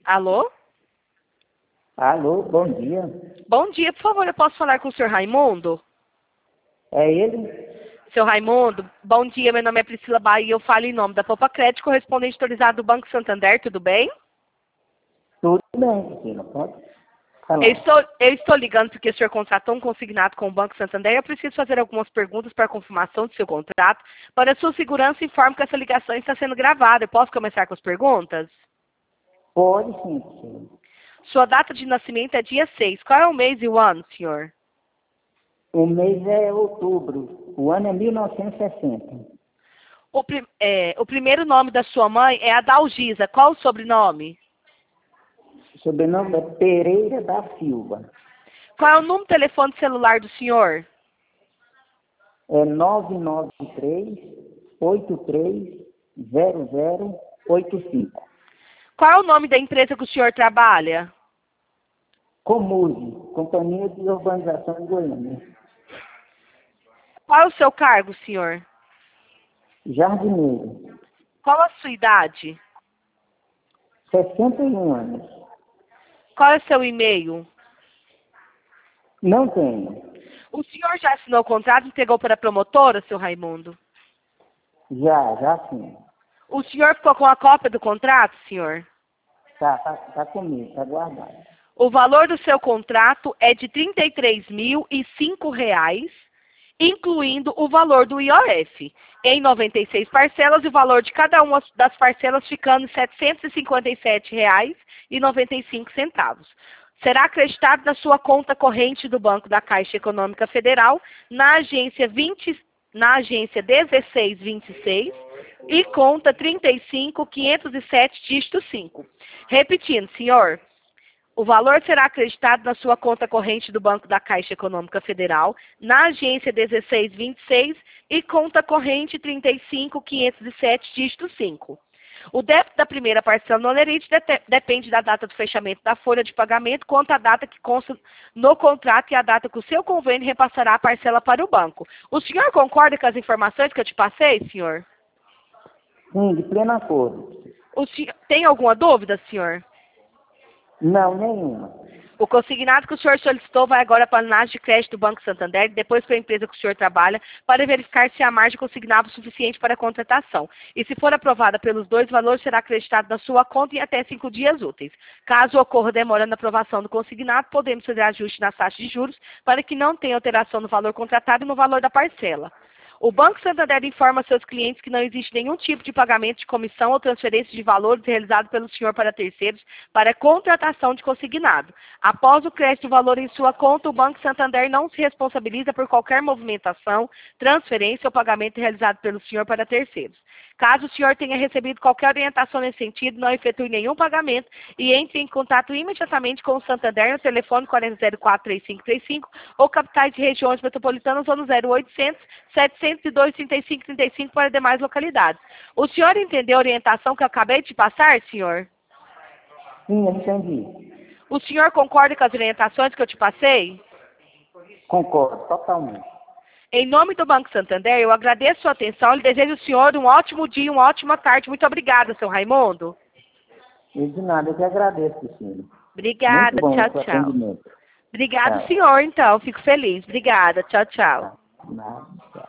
Alô? Alô, bom dia. Bom dia, por favor, eu posso falar com o senhor Raimundo? É ele? Seu Raimundo, bom dia, meu nome é Priscila Bahia, eu falo em nome da Poupa Crédito, correspondente autorizado do Banco Santander, tudo bem? Tudo bem, Cristina, pode falar. Eu estou ligando porque o senhor contratou um consignado com o Banco Santander e eu preciso fazer algumas perguntas para confirmação do seu contrato. Para sua segurança, informo que essa ligação está sendo gravada. Eu posso começar com as perguntas? Pode sim, Cristina. Sua data de nascimento é dia 6. Qual é o mês e o ano, senhor? O mês é outubro, o ano é 1960. O primeiro nome da sua mãe é Adalgisa. Qual o sobrenome? O sobrenome é Pereira da Silva. Qual é o número de telefone celular do senhor? É 993-830085. Qual é o nome da empresa que o senhor trabalha? Comuse, Companhia de Urbanização de Goiânia. Qual é o seu cargo, senhor? Jardineiro, Qual a sua idade? 61 anos. Qual é o seu e-mail? Não tenho. O senhor já assinou o contrato e entregou para a promotora, seu Raimundo? Já sim. O senhor ficou com a cópia do contrato, senhor? Tá comigo, tá guardado. O valor do seu contrato é de R$ 33.005, incluindo o valor do IOF, em 96 parcelas e o valor de cada uma das parcelas ficando em R$ 757,95. Será acreditado na sua conta corrente do Banco da Caixa Econômica Federal, na agência 1626 e conta 35.507, dígito 5. Repetindo, senhor. O valor será acreditado na sua conta corrente do Banco da Caixa Econômica Federal, na agência 1626 e conta corrente 35.507, dígito 5. O débito da primeira parcela no olerite depende da data do fechamento da folha de pagamento, quanto à data que consta no contrato e a data que o seu convênio repassará a parcela para o banco. O senhor concorda com as informações que eu te passei, senhor? Sim, de pleno acordo. O senhor tem alguma dúvida, senhor? Não, nenhuma. O consignado que o senhor solicitou vai agora para a análise de crédito do Banco Santander, depois para a empresa que o senhor trabalha, para verificar se a margem consignável é suficiente para a contratação. E se for aprovada pelos dois valores, será acreditado na sua conta em até 5 dias úteis. Caso ocorra demora na aprovação do consignado, podemos fazer ajuste nas taxas de juros para que não tenha alteração no valor contratado e no valor da parcela. O Banco Santander informa seus clientes que não existe nenhum tipo de pagamento de comissão ou transferência de valores realizado pelo senhor para terceiros para contratação de consignado. Após o crédito do valor em sua conta, o Banco Santander não se responsabiliza por qualquer movimentação, transferência ou pagamento realizado pelo senhor para terceiros. Caso o senhor tenha recebido qualquer orientação nesse sentido, não efetue nenhum pagamento e entre em contato imediatamente com o Santander no telefone 4004-3535 ou capitais de regiões metropolitanas ou no 0800 702 3535 para demais localidades. O senhor entendeu a orientação que eu acabei de passar, senhor? Sim, eu entendi. O senhor concorda com as orientações que eu te passei? Concordo, totalmente. Em nome do Banco Santander, eu agradeço a sua atenção e desejo ao senhor um ótimo dia, uma ótima tarde. Muito obrigada, seu Raimundo. E de nada, eu que agradeço, Cristina. Obrigada, Muito bom tchau, o seu tchau. atendimento. Obrigada, Tchau. senhor, então. Fico feliz. Obrigada, tchau, tchau. Nada, tchau.